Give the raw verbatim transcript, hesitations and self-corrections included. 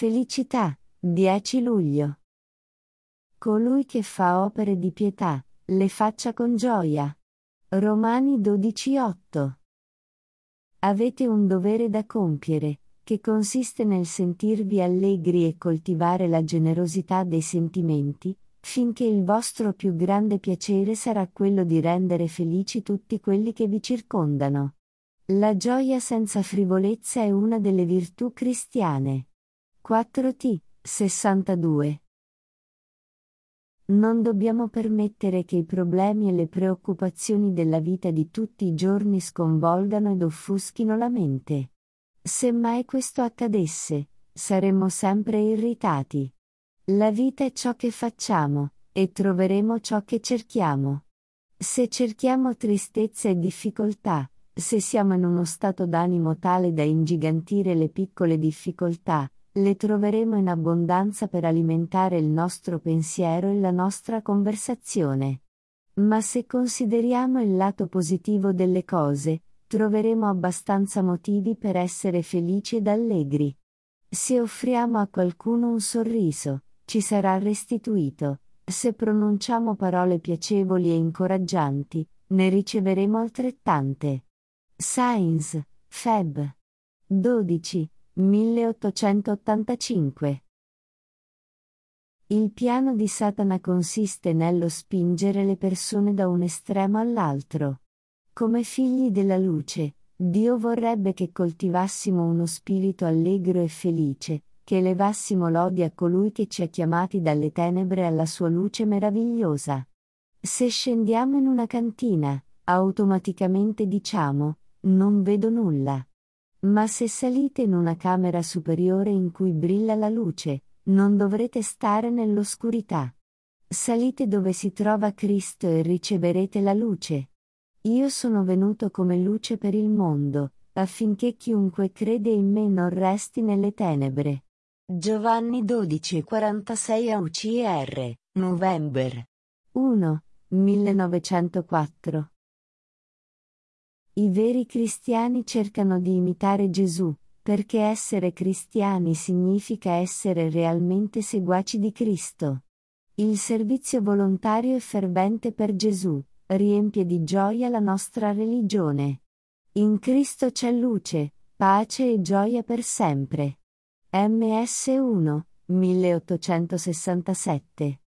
Felicità, dieci luglio. Colui che fa opere di pietà, le faccia con gioia. Romani dodici otto. Avete un dovere da compiere, che consiste nel sentirvi allegri e coltivare la generosità dei sentimenti, finché il vostro più grande piacere sarà quello di rendere felici tutti quelli che vi circondano. La gioia senza frivolezza è una delle virtù cristiane. quattro T, sessantadue. Non dobbiamo permettere che i problemi e le preoccupazioni della vita di tutti i giorni sconvolgano ed offuschino la mente. Se mai questo accadesse, saremmo sempre irritati. La vita è ciò che facciamo, e troveremo ciò che cerchiamo. Se cerchiamo tristezza e difficoltà, se siamo in uno stato d'animo tale da ingigantire le piccole difficoltà, le troveremo in abbondanza per alimentare il nostro pensiero e la nostra conversazione. Ma se consideriamo il lato positivo delle cose, troveremo abbastanza motivi per essere felici ed allegri. Se offriamo a qualcuno un sorriso, ci sarà restituito. Se pronunciamo parole piacevoli e incoraggianti, ne riceveremo altrettante. Sainz, Feb. dodici, milleottocentottantacinque. Il piano di Satana consiste nello spingere le persone da un estremo all'altro. Come figli della luce, Dio vorrebbe che coltivassimo uno spirito allegro e felice, che elevassimo lodi a colui che ci ha chiamati dalle tenebre alla sua luce meravigliosa. Se scendiamo in una cantina, automaticamente diciamo, non vedo nulla. Ma se salite in una camera superiore in cui brilla la luce, non dovrete stare nell'oscurità. Salite dove si trova Cristo e riceverete la luce. Io sono venuto come luce per il mondo, affinché chiunque crede in me non resti nelle tenebre. Giovanni dodici quarantasei A U C R, November. uno, millenovecentoquattro. I veri cristiani cercano di imitare Gesù, perché essere cristiani significa essere realmente seguaci di Cristo. Il servizio volontario e fervente per Gesù riempie di gioia la nostra religione. In Cristo c'è luce, pace e gioia per sempre. M S uno, milleottocentosessantasette.